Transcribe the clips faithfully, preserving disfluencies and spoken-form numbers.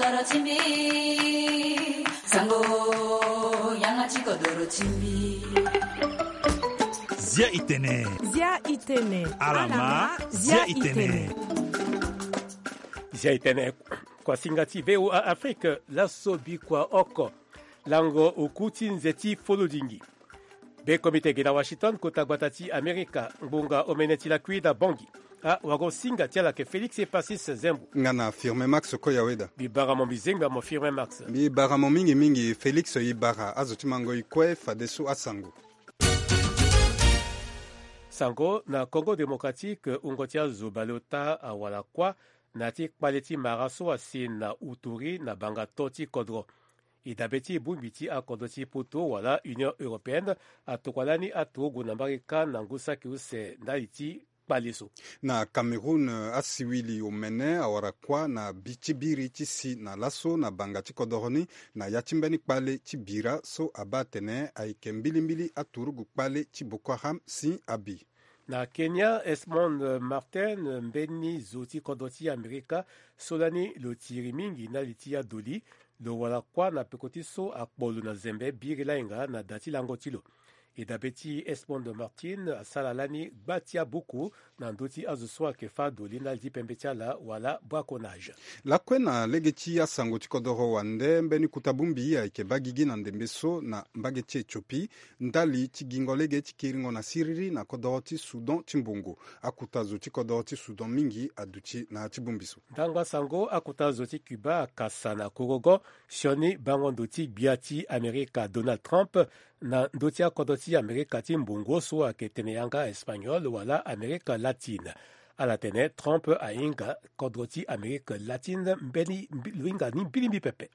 doro chimbi sango yanga chiko doro chimbi Zia itene Zia itene Alama Zia itene Zia itene kwa singati V O A Afrique laso bikwa oko lango ukuti nzeti folodingi be komite gina Washington kota gwatati Amerika mbunga omeneti la kuida bongi a wago singa tiala ke Felix e Pasis Zembu ngana firme Max Koyaweda bibara mo bizenga mo firme Max bibara mo mingi mingi Felix Ibara azotimango ikwe fadesu asango sango na Congo Démocratique ungotia zobalota awala kwa nati kpaleti maraso asi na uturi na banga toti kodro idabeti bumbiti a kodoti poto wala Union Européenne atokwalani atogo na mbarika na ngusa kiuse ndaliti kpaliso na Cameroun asiwili omene awara kwa na bichibiri chisi na laso na banga chikodoroni na yachimbeni kpale chibira so abatene aike mbilimbili aturugu kpale chiboko Haram si abi na Kenya Esmond Martin mbeni zoti kodoti Amerika solani lotiri mingi na litia doli lo wala kwa na pekotiso akpolu na zembe birila inga na dati langotilo idabeti Esmond Martin asalalani batia buku na ndoti azuswa kefa doli na lipembetia la wala braconage la kwena legechi ya sango tikodoro wande mbeni kutabumbi ya ike bagigi na ndembeso na mbagechi Ethiopie ndali chigingo lege chikiringo na siriri na kodoroti Sudan chimbungu akutazo tikodoroti Sudan mingi aduchi na chibumbiso ndanga sango akutazo ti Cuba kasa na Korogo shoni bango ndoti biati Amerika Donald Trump na ndoti akodoti Amerika timbungu so aketene yanga Espanyol wala Amerika Latine ala tene Trump a inga kodroti Amerika Latine mbeni luinga ni bilimbi pepe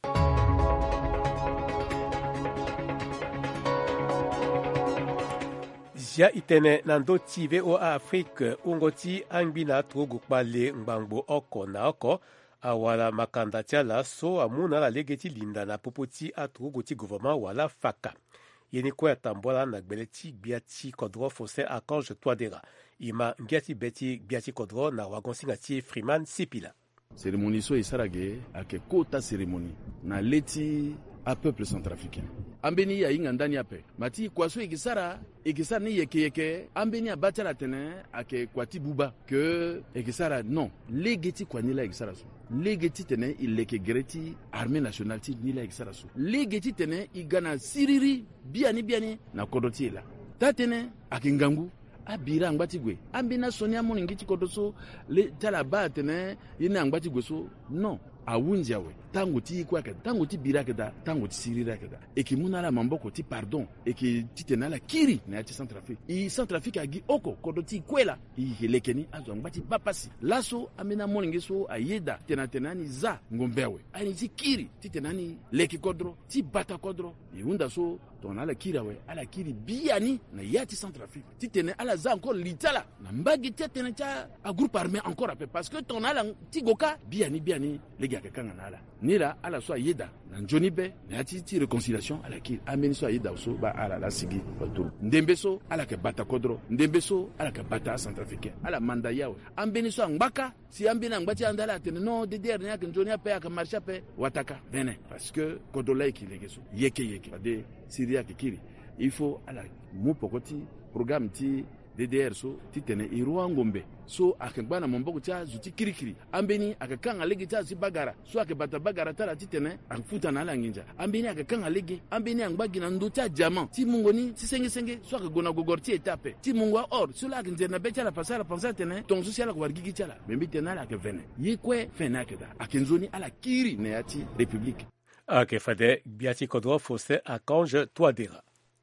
Zia itene nando ti V O A Afrique ungoti angbina trogo kpale ngbangbo oko na oko awala makanda tiala so amuna la legeti linda na popoti atrogo ti gouvernement wala faka yeni kwa tambola na gbeleti biati kodro fose Archange Touadéra ima ngiati beti biati kodro na wagonsinga ti Freeman Sipila cérémonie so isarage ake kota cérémonie na leti a peuple centrafricain ambeni ya inga ndani ape mati kwaso ikisara ikisara ni yeke yeke ambeni abata la tene ake kwati buba que ikisara non legeti kwa nila ikisara so legeti tene ileke greti armée nationale ti nila ikisara so legeti tene igana siriri biani biani na kodoti la tatene ake ngangu abira ngbati gwe ambina sonia moni ngiti kodoso le tala ba tene yina ngbati gwe so non awunja we tango ti kwa ka tango ti bira ka tango ti sirira ka eki munala mamboko ti pardon eki titenala kiri na ti Centrafrique i Centrafrique agi oko kodoti kwela i helekeni azo ngbati papasi laso amena moni ngeso ayeda tena tenani za ngombewe ani ti kiri titenani leki kodro ti bata kodro yunda so ton ala kira we ala kiri biani na yati Centrafrique titene ala za encore litala na mbagi tene cha a groupe armé encore après parce que ton ala ti goka biani biani les gars kanga nala nila ala so yeda na njoni be na yati ti réconciliation ala kiri ameni so yeda so ba ala la sigi batul ndembeso ala ke bata kodro ndembeso ala ke bata Centrafricain ala manda yawe ambeni so ngbaka si ambina ngbati andala tene no de der nya ke njoni ape aka marche ape wataka bene parce que kodolai ki legeso yeke yeke de Syria kikiri il faut ala mu pokoti programme ti D D R so ti tene iruwa ngombe so akengba na momboko cha zuti kirikiri ambeni akakanga lege cha si bagara so akebata bagara tala ti tene akufuta na ala nginja ambeni akakanga lege ambeni angbagi na ndo cha diamant ti mungoni ti senge senge so akagona gogor ti etape ti mungwa or so la akinzena be cha la pasala pensa tene ton social ko wargigi cha la membi tene ala ke vene yekwe fena keda akenzoni ala kiri ne ati république ake fade biati kodro fose Archange Touadéra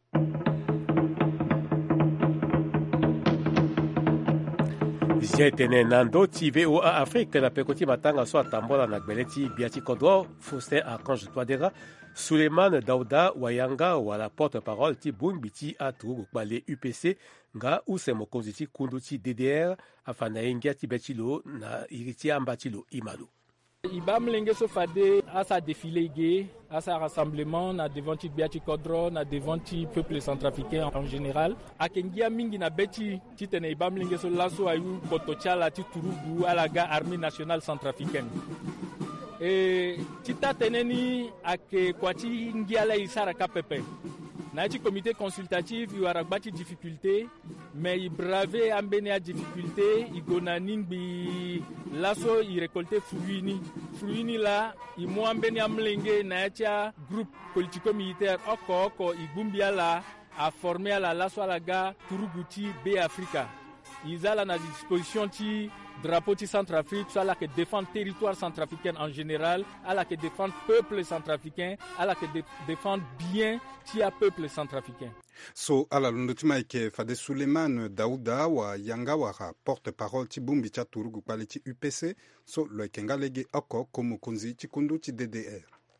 Jetene nando ti V O A Afrique na pekoti matanga so atambola na gbeleti biati kodro fose Archange Touadéra Suleiman Daouda Wayanga wala porte-parole ti bumbiti atugu kpale U P C nga use mokonzi ti kundu ti D D R afana ingia ti betilo na iriti ambatilo imalu Ibam lenge so fade à sa défilé gay, à sa rassemblement na devant ti biati kodro na devant ti peuple centrafricain en général. Akengia mingi na beti ti tene ibam lenge so laso ayu kotochala ti turugu à la ga armée nationale centrafricaine. e tita teneni ake kwati ngiala isara kapepe na ti comité consultatif i wara gbati difficulté mais i brave ambeni a difficulté i gona ningbi laso i récolter fruit ni fruit ni la i mo ambeni amlenge na tia groupe politico militaire oko oko i gumbia la a formé à la laso à la ga Turuguti B Africa ils ont la disposition ti drapeau de Centrafrique, soit là que défendre territoire centrafricain en général, à la que défendre peuple centrafricain, à la que défendre bien tia peuple centrafricain. So ala lundutima ike Fade Suleiman Daouda wa Yanga wa porte-parole ti bumbi cha Turugu kwali ti U P C, so lo ikenga lege oko komu kunzi ti kundu ti D D R.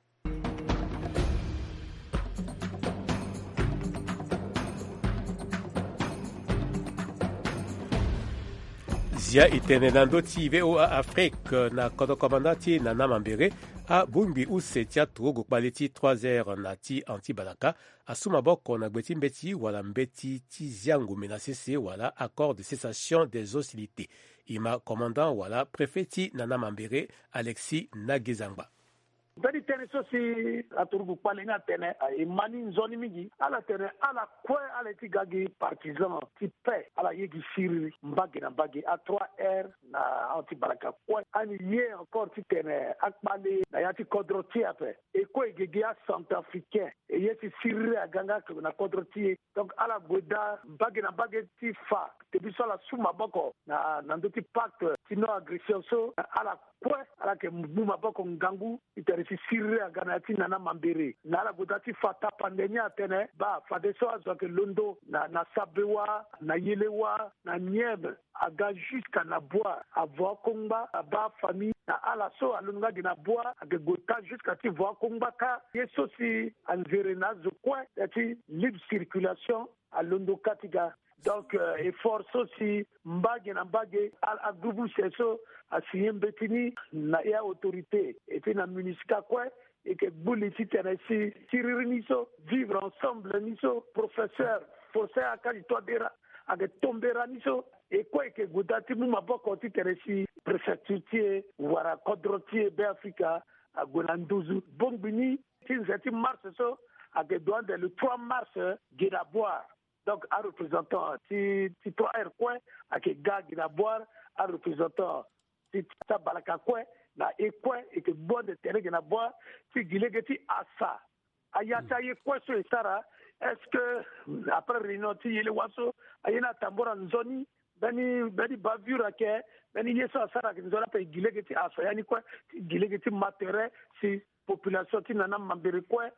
Zia itene nando ti V O A Afrique na kodo komanda ti na namambere a bumbi use tia Turugu kpali ti trois heures na ti anti-balaka asuma boko na gbeti mbeti wala mbeti ti ziangu menacese wala accord de cessation des hostilités. Ima commandant wala préfet ti na namambere Alexis Nagezangba. Bedi tene so si aturugu pale nga tene e mani nzoni mingi ala tene ala kwe ala ti gagi partisan ti pe ala yegi siri mbagi na mbagi a trois heures na anti baraka kwe ani ye encore ti tene akpale na ya ti kodro ti ape e ko egege a centrafricain e ye ti siri a ganga na kodro ti donc ala goda mbagi na mbagi ti fa te biso la suma boko na na ndo ti pacte ti no agression so ala kwe ala ke muma boko ngangu itere si sirre a ganati nana mambere na la godati fata pandemia atene ba fadeso azo ke londo na na sabewa na yelewa na niebe aga jusqu'à na bois avoir komba ba famille na ala so alunga dina bois age gota jusqu'à ti voir komba ka yeso si anzere na zo kwa ati libre circulation à londo katiga. Donc, euh, effort aussi, mbage na mbage, à groupe seso, à signer mbetini, na ya autorité, et puis na municipal quoi, et que bouli ti tenesi, tirir niso, vivre ensemble niso, professeur, forcer à kalito dera, à que tombera niso, et quoi, et que goudati mouma boko ti tenesi, préfecture, wara kodrotier, B Africa, à Gonandouzou, bonbini, ti mars so, à que douane le trois mars, Guéraboire. Donc, un représentant, si trois R coin, avec gars qui n'a boire, un représentant, si ça balaka coin, na e coin, et que bon de terrain qui n'a boire, si gile geti asa. Ayata ye coin sur Sara, est-ce que, après réunion, si yele waso, ayena tambora nzoni, bani, bani bavura ke, bani yeso asara, qui nous a fait gile geti asa, yani quoi, gile geti matériel, si population ti nana mambere quoi,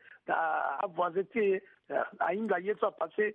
à avoisiner, à inga yeso a passé,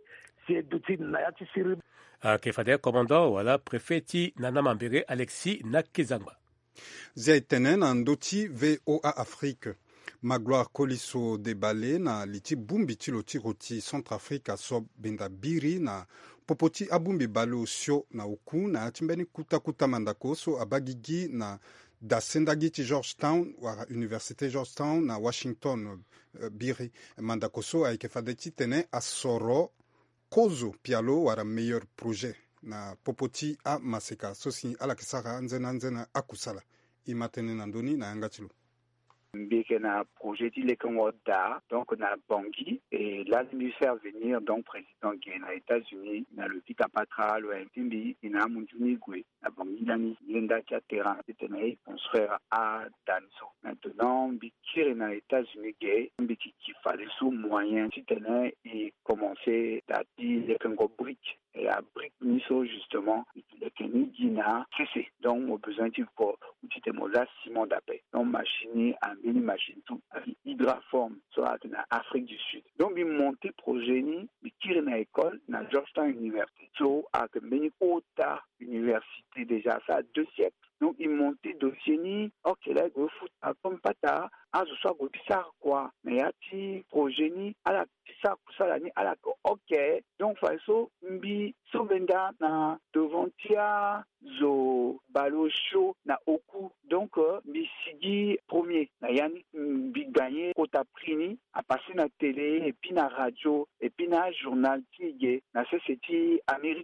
ke fade commandant wala préfet ti nana mambere Alexis Nakezangba. Zia itene na ndoti V O A Afrique. Magloire Koliso debale na liti bumbi ti lo ti roti Centrafrique a so benda biri na popoti abumbi balo sio na uku na atimbeni kuta kuta mandako so abagigi na da sendagi ti Georgetown wara Université Georgetown na Washington uh, biri mandako so ayeke fade ti tene a soro Kozo Pialo wara meilleur projet na popoti a maseka sosi ala kisaka nzena nzena akusala imatene na ndoni na yangatilo mbeke na projet il est da donc na Bangui et là lui faire venir donc président qui est aux États-Unis na le Pita Patra le Ntimbi ina munduni gwe na Bangui dani yenda kia terrain c'était construire à Danso maintenant bikire na États-Unis gay mbiki qui fallait sous moyen c'était et commencer à dire les congo briques et à brique miso justement le Kenny Dina c'est donc au besoin du pour utite mola Simon d'appel donc machine à mini machine tout hydraforme soit na Afrique du Sud donc il monter projet ni bikire na école na Georgetown University so à que mini ota université déjà ça deux siècles donc il montait dossier ni ok là go foot à comme pata à ce soit go bizarre quoi mais y a ti projet ni à la ça ça la ni à la ok donc fa so mbi so benda na devant tia zo balo show na oku donc mbi sigi premier na yani mbi gagné kota prix a passé na télé et puis na radio et puis na journal tige na C C T America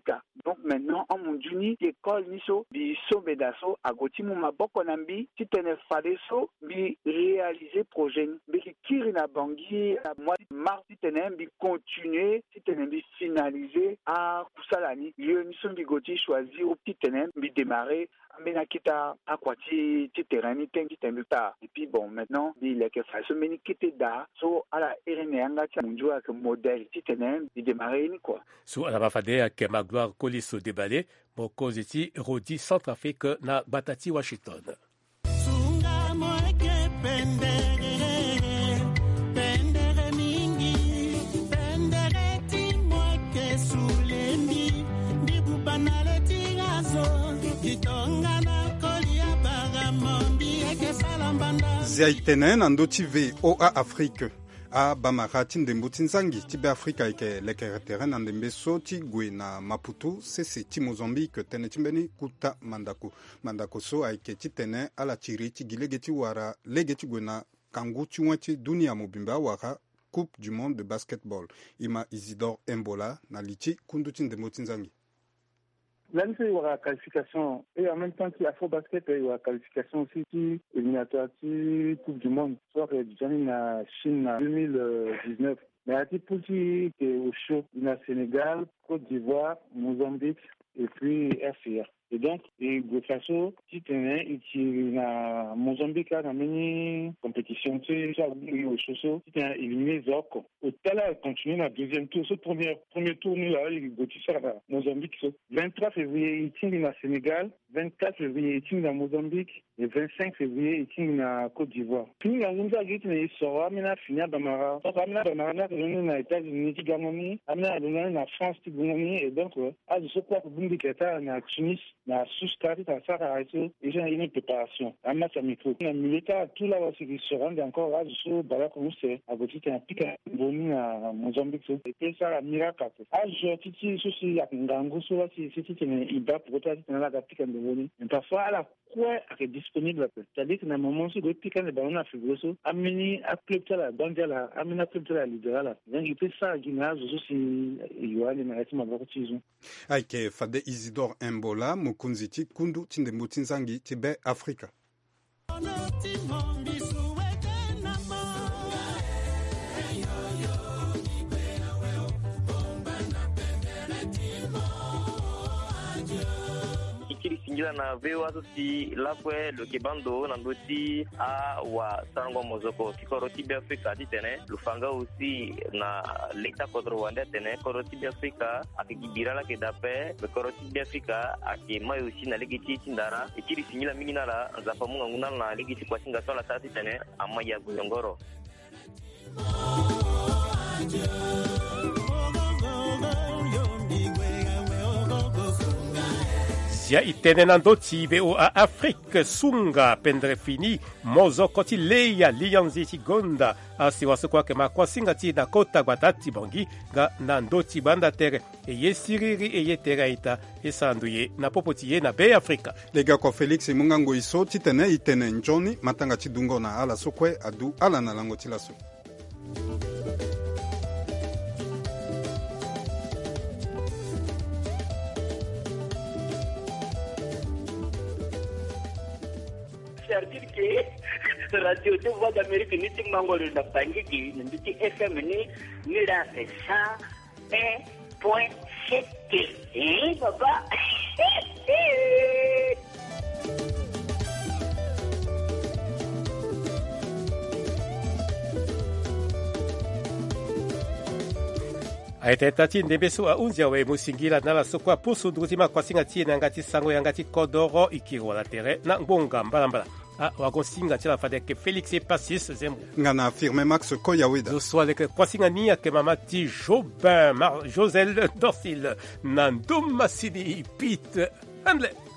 Donc maintenant en munduni école niso bi sombe daso agoti mu maboko nambi titene faleso bi réaliser projet bi kiri na bangi à mois de mars titene bi continuer titene bi finaliser à kusalani lieu niso bi goti choisir au titene bi démarrer amena kita akwati titerani tengi tembuta et puis bon maintenant il est que ça se meni kite da so ala erene anga cha munjua que modèle titene bi démarrer ni quoi so ala bafade ke magloire koliso debale mokozi ti rodi Centrafrique na batati Washington. Ziaitene na ndoti ve O A Afrique a Bamara ti ndembo ti nzangi ti be Afrika yeke lekere terrain na ndembe so ti gue na Maputo sese ti Mozambique tene ti mbeni kuta mandako mandako so ayeke ti tene ala ti ri ti gi lege ti wara lege ti gue na kangu ti wen ti dunia mobimbe awara Coupe du monde de basketball ima Isidore Embola na li ti kundu ti ndembo ti nzangi. Là, il y aura qualification et en même temps qu'il y a faux basket, il y aura qualification aussi qui éliminatoire qui Coupe du Monde, soit Johnny na Chine en deux mille dix-neuf. Mais à titre pour qui est au chaud, il y a Sénégal, Côte d'Ivoire, Mozambique et puis R C R. Et donc, et de façon, si tu es en Mozambique, dans une compétition, tu sais, au chaud, si tu es éliminé, Zoko. Au talent, continue la deuxième tour. Ce premier, premier tour, nous, là, il y a Mozambique. vingt-trois février, il y a Sénégal. vingt-quatre février, il y a Mozambique. Et vingt-cinq février, il y a Côte d'Ivoire. Puis, il y a un gars qui est sorti, il y a fini à Bamara. Donc, il y a Bamara, il y a les États-Unis, il y a la France, il y a et donc, à ce point, il y a Tunis. Na sous-stade à Sarah et j'ai une préparation. À ma micro. Na milita tout là où c'est se rend encore à ce bala comme c'est à côté un pic boni à Mozambique et puis ça la miracle. Ah je titi ceci à Ngango so si si tu ne iba pour toi tu n'as pas pic de boni. Mais parfois à la quoi est disponible. C'est-à-dire que dans le moment où le pic de ballon a fait grosso ameni à club la bandia la amena club la leader là. Donc il fait ça gymnase aussi il y a les marques ma baptisme. Aike fade Isidore Embola kunziti kundu tinde mutinzangi tibe Afrika. Singila na vewa si lakwe lo kibando na ndoti a wa sango mozoko kikoroti bi Afrika ditene lufanga aussi na leta kodro wande tene koroti bi Afrika akigibira la kedape koroti bi Afrika akima aussi na legiti tindara ikiri singila mingina la nzapa munga nguna na legiti kwa singa sola tati tene amaya guyongoro. Zia itene na ndoti ve O A Afrique sunga pendre fini mozoko ti leia lianzi ti gonda asi waso kwake makwasinga ti na kota batati bongi ga na ndoti banda tere eye siriri eye teraita esandu ye na popoti ye na be Afrika. Lega ko Felix mungango iso ti tene itene njoni matanga ti dungo na ala sokwe adu ala na lango ti laso. C'est-à-dire que la radio de voix d'Amérique n'est pas mangole na bangiki ndi F M ni ni la ça un point sept. Eh papa. aiteta ti ndembe so aunzia we musingila na la sokwa pusu nduzima kwa singa ti na ngati sango ya ngati kodoro ikiro la tere na ngonga mbalambala a wagonsinga ti la fadeke Félix et Passis zembo ngana affirme Max Koyaweda zo swale ke kwa singa ni ke mama ti Jobin Josel Dorsil na nduma sidi Pete Handle